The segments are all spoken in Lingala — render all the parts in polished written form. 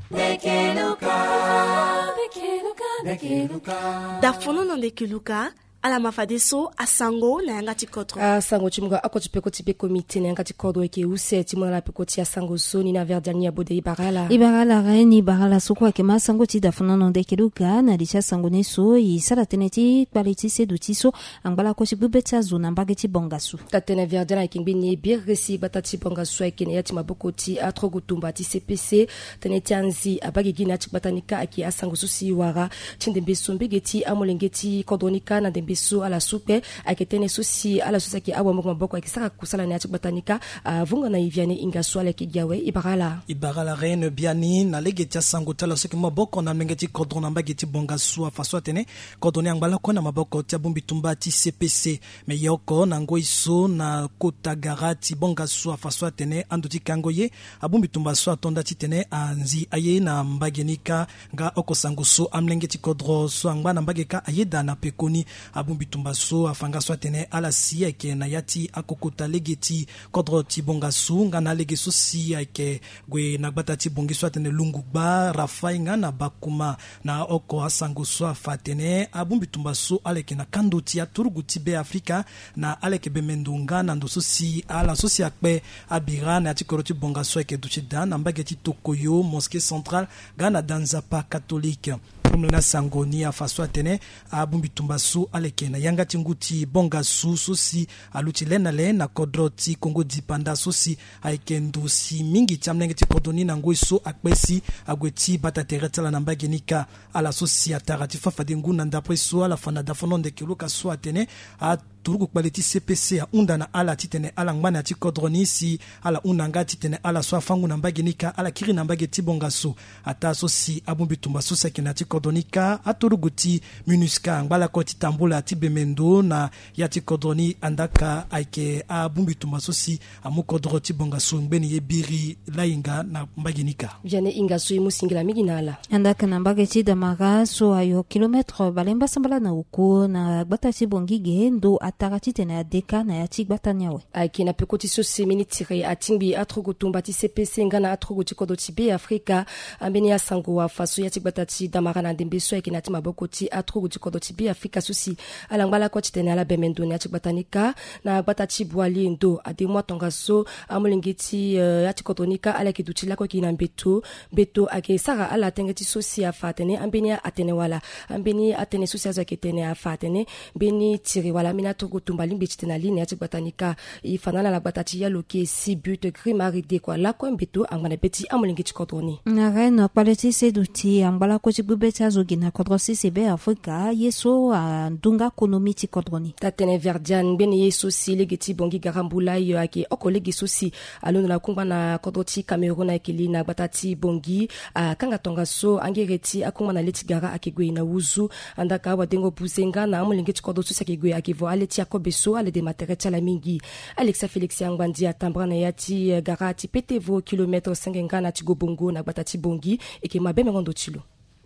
Dafono ndeke luka ala mafadeso asango na yanga tikotro asango chimga akoti peko tipe komite na yanga tikodro eke use timona la peko ti asango zoni na verdani ya bode ibarala reine ibarala sokwa ke masango ti dafono ndeke luka na dicha sango neso isala teneti quality seduti so angbala ko chibubeta zona mbageti bongasu tatena verdana kingbini bir resi batati bongasu ekene yati maboko ti atrogutumba ti CPC teneti anzi abagigi na chibatanika aki asango susi wara chindembe sombegeti amolengeti kodronika na biso ala soupe aketene susi ala susaki awa moko akisaka kusala na batanika vunga na iviane ingaso ala kigawe ibarala reine biani na legeti sango tala soki maboko na mengeti kodron na mbageti bongasu afaso atene kodron yangbala ko na maboko tia bumbitumba ti CPC me yoko na ngoiso na kota garati bongasu afaso atene anduti kango ye abumbitumba so atonda ti tene anzi aye na mbagenika nga okosango so amlengeti kodro so angba na mbageka ayeda na pekoni abumbitumba so afanga so atene ala si eke na yati akokota legeti kodro ti bongasu nga na legeso si eke gwe na gbata ti bongi so atene lungugba rafai nga na bakuma na oko asango so afatene abumbitumba so aleke na kando ti aturugu ti be Afrika na aleke be mendunga na ndoso si ala so si akpe abira na tikoro ti bongasu eke duchida na mbageti tokoyo mosquée centrale ga na danzapa catholique na sangoni afaso atene abumbitumba su aleke na yanga tinguti bonga su sosi aluti lenale na kodroti Kongo dipanda sosi aikendo si mingi chamlenge ti kodoni na ngoi so akpesi agweti batateretala na mbagenika ala sosi atarati fafade nguna ndapre so ala fana dafono ndeke luka so atene turugu kbaleti CPC ya unda na ala titene ala ngmana ti kodroni si ala unanga titene ala so afangu na mbagenika ala kiri na mbageti bonga so ata so si abumbitumba so sekena ti kodronika aturugu ti MINUSCA ngbala ko ti tambula ti bemendo na ya ti kodroni andaka aike abumbitumba so si amu kodro ti bonga so ngbeni ye biri lainga na mbagenika viane inga so imusingila miginala andaka na mbageti damara so ayo kilometre balemba sambala na uko na gbata ti bongige ndo atarati tene adeka na yati gbata nyawe akina pekoti so semini tire atingbi atrogutumba ti CPC ngana atroguti kodo ti be Afrika ambeni asango wa faso yati gbata ti damara na ndembe so akina ti maboko ti atroguti kodo ti be Afrika susi ala ngbala ko ti tene ala bemendo na yati gbata nika na gbata ti bwali ndo ademwa tonga so amolengeti yati kodonika ala kiduti lako kina beto ake sara ala tengeti sosi afatene ambeni atene wala ambeni atene sosi azo ketene afatene beni tire wala mina togo tumbali mbiti na ligne ati batanika ifanana la batati ya loke 6 but grimari de kwa la ko mbeto angana beti amolingi chikodroni na reine quality seduti ambala ko chibubeta zogina kodro CCB Afrika yeso ndunga konomi chikodroni tatene verdian beni yeso si legeti bongi garambula yo ake okolegi sosi alono la kumba na kodroti Cameroon akili na batati bongi kanga tonga so angereti akuma na letigara akegwe na wuzu andaka wadengo buzenga na amolingi chikodro sosi akegwe akevo aleti akobeso ale de materetia la mingi Alexa Felix Yangwandi atambra na yati garati petevo kilometre 5 ngana ti gobongo na batati bongi eke mabeme ngondo tilo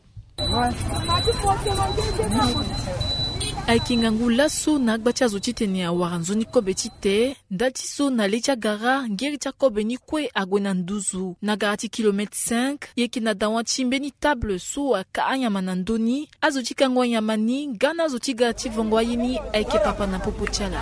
aikinga ngula so na gbacha zo titene ya waranzoni kobe tite ndati so na lecha gara ngeri cha kobe ni kwe agwena nduzu na garati kilometre 5 yeki na dawa chimbeni table so aka anyama na ndoni azo chikangwa yamani gana zo chiga chivongwa yini aike papa na popo chala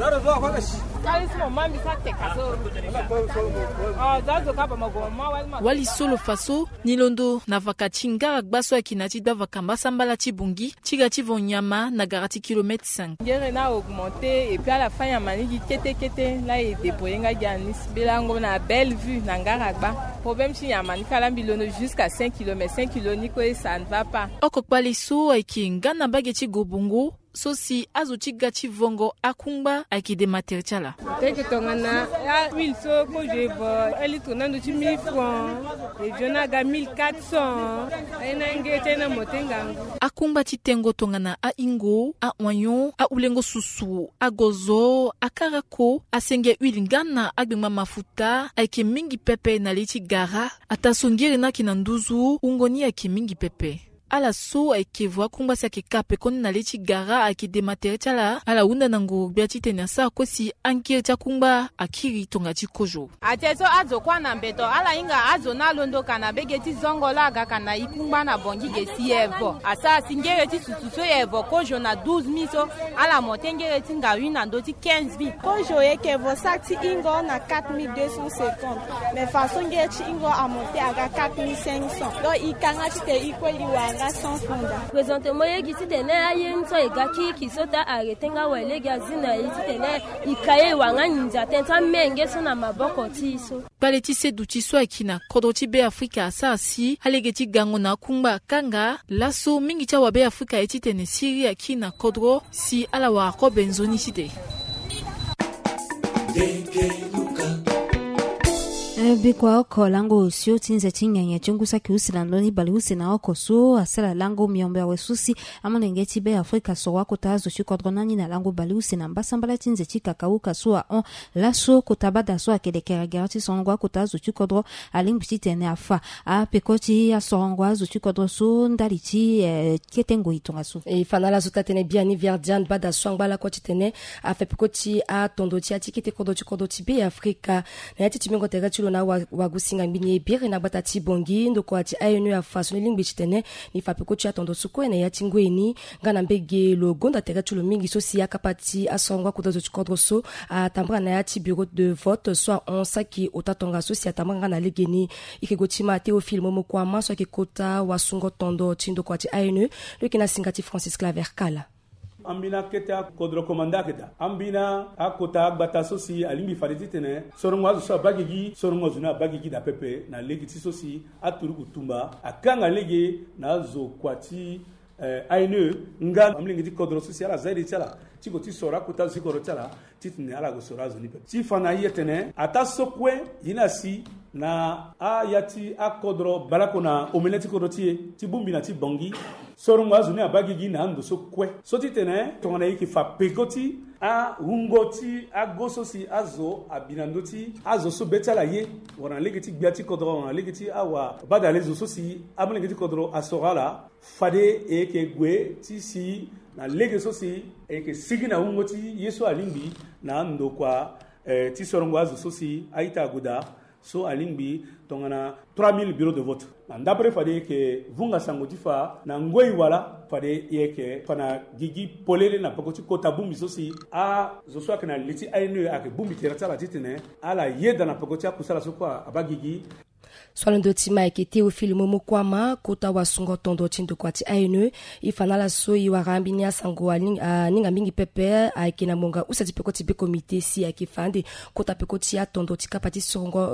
wali solo faso nilondo na vakachinga gbaso akinati da vakamba sambala chibungi chiga chivonyama na garati kilometre 5 ngere na augmenté et puis à la fin yamani ki kete là et déployer nga ganis belango na belle vue na ngaragba problème si yamani kala bilono jusqu'à 5 km ni ko ça ne va pas okokpali so aikinga na bageti gobongo sosi azochiga chivongo akungba akide materiala teke tongana ya will so ko je bo elitona ndo chi 1000 francs et jona ga 1400 ena ngete na motenga akungba titengo tongana a ingo a wanyon a ulengo susu a gozo a karako a senge huile ngana agbema mafuta aike mingi pepe na leti gara atasongere na kinanduzu ungoni aike mingi pepe ala so ayeke voa kungba si ayeke kape koni na le ti gara ayeke dematere ti ala ala hunda na ngu gbia ti tene asa kosi ankiri ti akungba akiri tonga ti kozo ate so azo kuâ na mbeto ala hinga azo na londoka na bege ti zongo la aga kana i kungba na bongi ge si evo asa asi ngere ti susu so evo kozo na 12 000 so ala mote ngere ti ngawi na ndo ti 15 000 kozo yeke vo sak ti ingo na 4250 mais façon ngere ti ingo a monte aga 4500 donc i kanga ti te i kue i wanga 100 funda présentement yegi ti tene aye so e ga kiki so ta arrêté nga wele ga zina i ti tene i kaye wanga ninja tenta menge so na maboko ti so gbale ti sedu ti so ayeke na kodro ti be afrika asa asi alege ti gango na akungba akanga laso mingi ti awabe afrika ye ti tene siri ayeke na kodro si ala wara kobe nzoni ti te bikwa oko lango sio tinze chinyanya chungusa kiusila ndoni bali usina oko so asala lango miombe awe susi amalenge tibe Afrika so wako tazo chikodronani na lango bali usina mbasambala tinze chikakauka so on laso kotabada so akedekera garati songo wako tazo chikodro alimbi tene afa a pekoti ya songo azo chikodro so ndali chi ketengo itonga so e fanala zota tene biani verdian bada swangba ko tene a fe pekoti a tondo ti atikite kodo ti be Afrika na yati timengo tega chulo na wagusinga mbini ebire na batati bongi ndoko ati ayenu ya faso lingbi chitene ni fapeko chia tondo suko na yati ngweni ngana mbege logo nda tega chulo mingi so si akapati asongwa kudozo chikodro so atambra na yati bureau de vote soit on saki otatonga so si atambra ngana legeni ikegotima Théophile Momokwama so kekota wasungo tondo chindoko ati ayenu lekina singati Francis Claver Kala ambina keta kodro komanda keta ambina akota agbata sosi alimbi fariti tene sorongo azu so bagigi sorongo zuna bagigi da pepe na legiti sosi aturu kutumba akanga lege na zo kwati aine nga amlingi kodro sosi ala zaidi chala tiko ti sora kuta zikoro chala titne ala go sora zuni pepe ti fana yetene ata sokwe yinasi na ayati akodro balakona omeleti kodro ti bumbi na ti bongi sorongo azuni abagigi na ndo so kwe so ti tene tongana yiki fa pekoti a hungoti a gososi azo abinandoti azo so betala ye wana legeti gbiati kodro wana legeti awa bada lezo sosi amlegeti kodro asorala fade eke gwe ti si na lege sosi eke sigina hungoti yeso alimbi na ndo kwa ti sorongo azo sosi aita guda so alimbi tongana 3000 bureaux de vote ndapre fade ke vunga sangoti fa na ngoi wala fade yeke fana gigi polele na pakoti kota bumbi sosi a zoswa kana liti ainu ake bumbi terata titene ala yeda na pakoti akusala sokwa abagigi swalando tima eke Théophile Momokwama kota wasungo tondo chindo kwati ainu ifanala so iwarambi ni asango ninga mingi pepe ake na monga usati pekoti be komite si ake fande kota pekoti ya tondo tikapati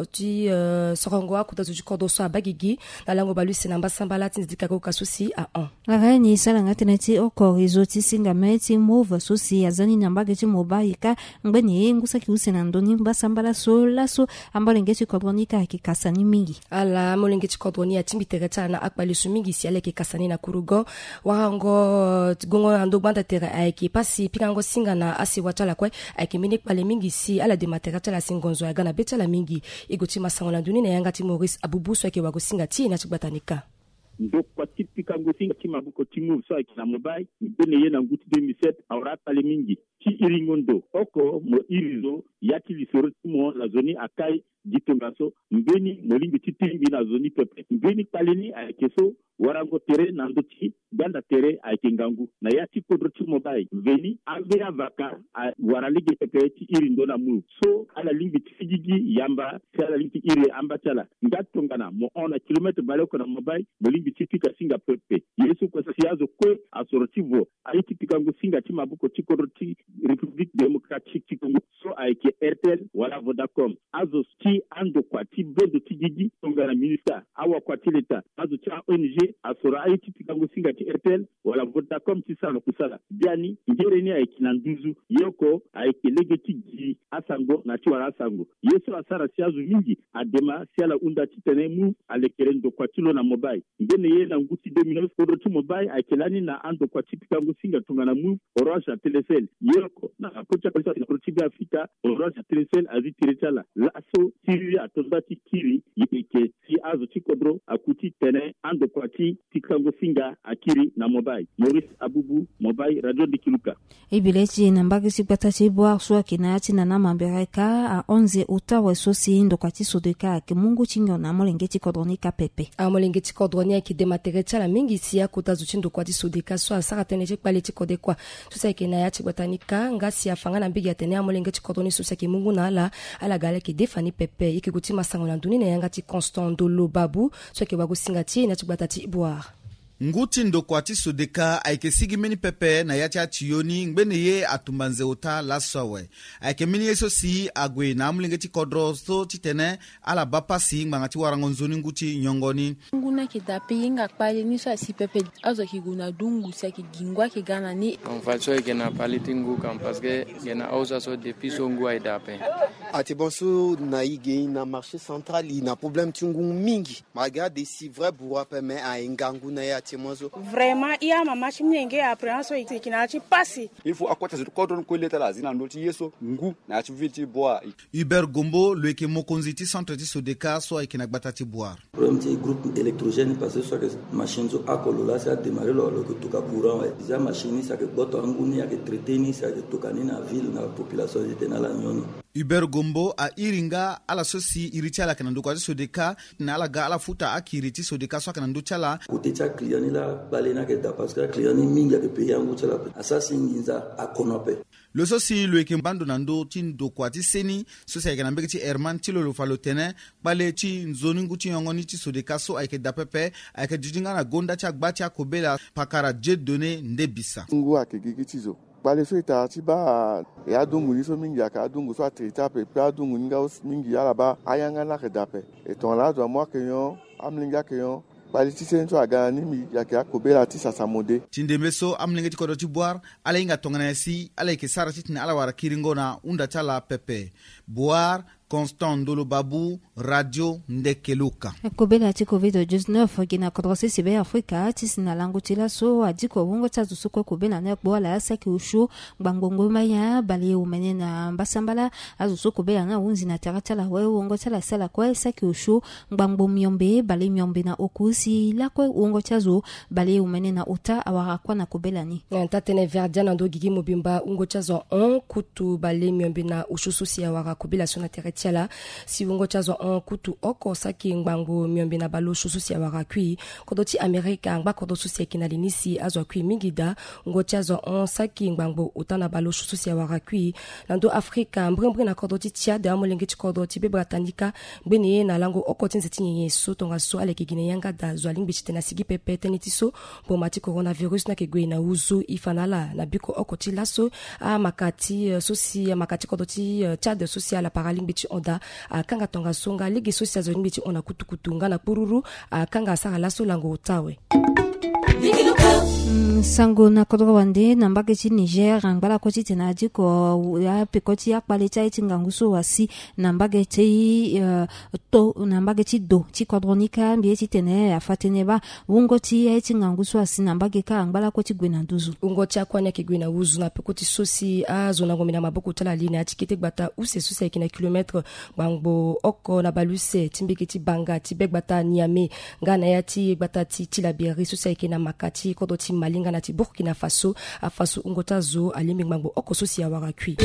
sorongo kota zukodo so abagigi na lango balusi na mbasambala tinzika ko kasusi a 1 Rani sala ngatenati oko izoti singa meti move sosi azani nambage ti mobaika ngani ngusa kiusina ndoni mbasambala so laso ambalenge ti kodronika ake kasani mingi ala molenge ti kodroni ya timbitera tala na akbali sumingi si aleke kasani na kurugo warango gongo ando banda tera aiki pasi pikango singa na asi watala kwe aiki mini pale mingi si ala de matera tala singonzo ya gana betala mingi igoti masango la nduni na yanga ti Maurice Abubuso ake wago singa ti na chibatanika ndo kwa tipika ngosinga ti mabuko ti move so akina mobile ibene ye na nguti 2007 awra pale mingi ti iringondo oko mo irizo yati lisoro ti mo la zoni akai ditongaso mbeni molingi ti timbi na zoni pepe mbeni paleni akeso warango tere na ndoti ganda tere aikengangu na yati kodro ti mobile veni ambea vaka waraligi pepe ti irindo na mu so ala lingi ti figigi yamba ala lingi ti iri amba chala ngatongana mo ona kilometre baloko na mobile molingi ti pika singa pepe yesu ko siazo kwe asorotivo aiti pikango singa ti mabuko ti kodro ti République démocratique ti Congo so aike Airtel wala Vodacom azo ti ando kwa ti bedo ti gigi tongana ministère awa kwa ti leta azo ti ONG asora aiti pikango singa ti Airtel wala Vodacom ti sala kusala biani ngere ni aiki na nduzu yoko aike legeti gi asango na ti wara asango yeso asara siazu mingi adema siala unda titene mu alekerendo kwa tilo na mobai ngene ye na nguti 2009 kodro tu mobai akelani na ando kwa tipika ngusinga tungana mu orange telesel yeko na apocha kwa tibi Afrika orange telesel azitirechala laso tiri atozati kiri yeke si azu tikodro akuti tene ando kwa tipika ngusinga akiri na mobai Maurice Abubu mobai radio dikiluka ibileti nambagi sikwata chibwa swa kinati na namambereka a 11 utawe sosi ndo kwa tisodeka ke mungu chinyo na molengeti kodronika pepe a molengeti kodronia ki dematerecha la mingi sia kutazu chindo kwa tisodeka so asara teneje kwale tikodekwa susa ke na yati botanika ngasi afanga na mbigi atene a molengeti kodroni susa ke mungu na ala gale ki defani pepe ikikuti masango na nduni na yangati Constant Dolo Babu so ke bagusingati na tibata ibwa nguti ndo kwa tisodeka aike sigimeni pepe na yati ationi ngbene ye atumbanze ota lasowe aike mini yeso si agwe na amulengeti kodro so titene ala bapasi ngangati warangonzoni nguti nyongoni nguna kidape yinga kpali ni so asi pepe azo kiguna dungu sa kigingwa kigana ni en fait so ikena palitingu kam parce que gena osa so depuis songu aidape ati bonso na ige na marché central ina problème tungu mingi magade si vrai pour apeme a ngangu na ya vraiment iya mama chimnenge aprenso ikinachi pasi il faut akwata zitu kodron ko leta la zina ndoti yeso ngu na chiviti boa Hubert Gombo leke mokonziti centre tisodeka so ikina gbatati boire premier groupe électrogène parce que soit que machine zo akolola ça démarrer le kutoka courant déjà machine ça que boto nguni ya que traiter ni ça que tokani na ville na population etena la nyoni Hubert Gombo a iringa ala sosi irichala kanando kwa tisodeka na ala ga ala futa akiri tisodeka so kanando chala kutecha client la balena que da parce que client mingi ya payer yango chala assassin nginza akonope le sosi le kembando nando tindo kwa tiseni sosi aikana mbekiti Herman tilo lo falotene bale ti nzoni nguti yongoni tisodeka so aike da pepe aike jijinga na gonda cha gbati akobela pakara jet donné ndebisa ngo akegigi tizo bale so itati ba ya dungu ni so mingi aka dungu so atrita pe pa dungu nga mingi ala ba ayanga na kedape et ton là doit moi que yon amlinga que yon bale ti senso aga ni mi yaka akobela ti sasamode tindemeso amlinga ti kodoti boire ala inga tongana si ala ke sara titna ala wara kiringona unda chala pepe boire Constant Dolo Babu radio ndekeluka kobela ti COVID-19 gina kodrose sibe Afrika tisina lango tila so adiko wongo tatu suko kobela na bola asaki ushu bangongo maya bali umene na mbasambala azuso kobela na unzi na taratala we wongo tala sala kwa asaki ushu bango myombe bali myombe na okusi la kwa wongo tazo bali umene na uta awara kwa na kobela ni ntatene verdiana ndo gigi mobimba ungo tazo on kutu bali myombe na ushu susi awara kobela sona tiala si wongo chazo kutu oko saki ngbango myombe na balo shususi ya warakui kodoti Amerika ngba kodo susi kina linisi azo kui mingida ngo chazo saki ngbango utana balo shususi ya warakui lando Afrika mbrembre na kodoti tia de amolengeti kodoti be bratanika beni na lango oko tinzeti yeso tonga so ale kigine yanga da zo alingbi tena sigi pepe tenitiso bo mati coronavirus na kegwe na uzu ifanala na biko oko ti laso a makati susi makati kodoti tia de social la paralingbi onda kanga tonga songa ligi sosia zo ngiti ona kutukutunga na pururu kanga sara laso lango utawe sango na kodro wande na mbaketi Niger ngala koti tena diko ya pekoti ya kwalita itinga nguso wasi na mbaketi to na mbaketi do ti kodronika mbieti tene afatene ba wongoti ya itinga nguso wasi na mbakeka ngala koti gwena nduzu ungoti akwanya kigwena uzu na pekoti sosi azona ngomina maboko tala line atikete gbata use susa kina kilometre bangbo oko na baluse timbeketi banga tibegbata niame ngana yati gbata ti la bieri susa kina makati kodoti malinga na ti Burkina Faso afaso ungota zo alimi ngbango oko sosi ya warakui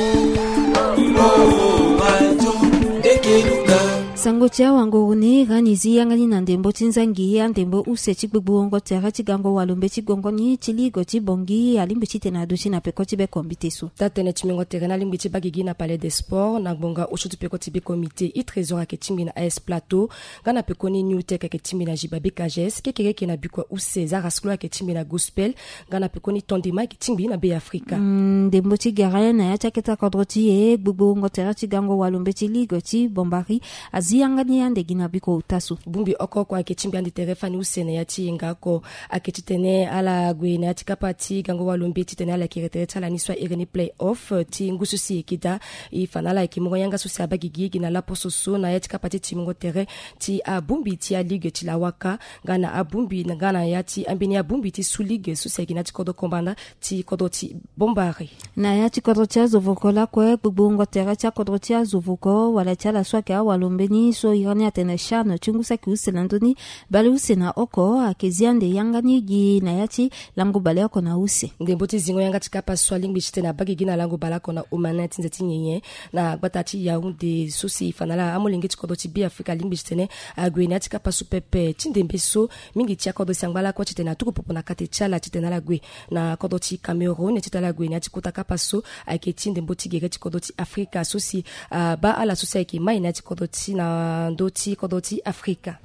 sango tia wango ne ganizi yangani na ndembo tinzangi ya ndembo use chigbubu ngo tera chigango walumbe chigongo ni chiligo chibongi alimbi chitena dochi na pekoti be kombitesu tatene chimengo terena limbi chibagigi na palais des sports na bonga oshutu pekoti be comité i trésor ke timbi na AS Plateau ngana pekoni new tech ke timbi na Jibabe Kajes kekeke na bikwa use Zarasklo ke timbi na gospel ngana pekoni tondima ke timbi na Be Africa ndembo chigara na ya chaketa kodroti e gbubu ngo tera chigango walumbe chiligo chi ti bombari aziyangani ande gina biko utasu bumbi oko kwa kechimbi ande terefani usene ya ti ngako akechitene ala gwe na tikapati gango walumbi titene ala kiretere la niswa ireni playoff ti ngusu si ekida ifanala ikimongo yanga susi abagigi na la pososo na ya tikapati timongo tere ti abumbi ti a ligue ti la waka ngana abumbi ngana ya ti ambini abumbi ti su ligue susi ekina ti kodo kombanda ti kodo ti bombari na ya ti kodo ti azovoko la kwe gbogbo tere ti kodo ti azovoko wala ti ala swake awalumbeni so irani atene shano chungusa ki uselandoni bale usena oko akeziande yangani gi na ya ti lango bale oko na use ndembo ti zingo yanga ti kapa swalingbi chitena bagigi na lango bala kona umana tinze ti nyenye na gbata ti Yaoundé susi fanala amolingi ti kodo ti bi Afrika lingbi chitene agwe na ti kapa su pepe tindembe so mingi ti kodo sangbala kwa chitena tuku popo na kate chala chitena la gwe na kodo ti Cameroun chitela gwe na ti kota kapa so ake tindembo ti gere ti kodo ti Afrika susi ba ala susi ake mai na ti kodo ti na ndo ti kodo ti Afrika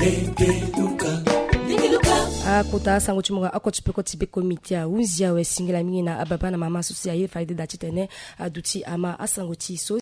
akota sango chimunga akoti peko tibe komite a unzia we singela mingi na ababa na mama susi aye faide da chitene aduti ama asango ti so